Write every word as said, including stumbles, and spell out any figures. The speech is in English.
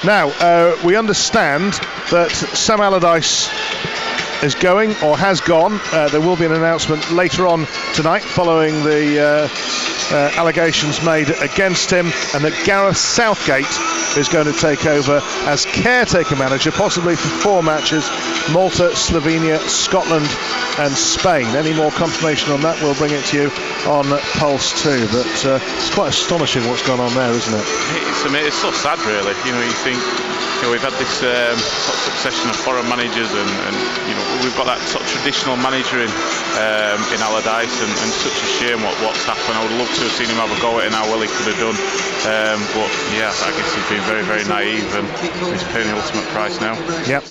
Now, uh, we understand that Sam Allardyce is going, or has gone. Uh, there will be an announcement later on tonight following the uh, uh, allegations made against him, and that Gareth Southgate is going to take over as caretaker manager, possibly for four matches: Malta, Slovenia, Scotland and Spain. Any more confirmation on that, we'll bring it to you on Pulse two. But uh, it's quite astonishing what's gone on there, isn't it? It's, I mean, it's so sad, really. You know, you think, you know, we've had this um, sort of succession of foreign managers, and, and you know, we've got that sort of traditional manager in um, in Allardyce, and, and such a shame what, what's happened. I would love to have seen him have a go at it and how well he could have done. Um, but yeah, I guess he's been very, very naive, and he's paying the ultimate price now. Yep.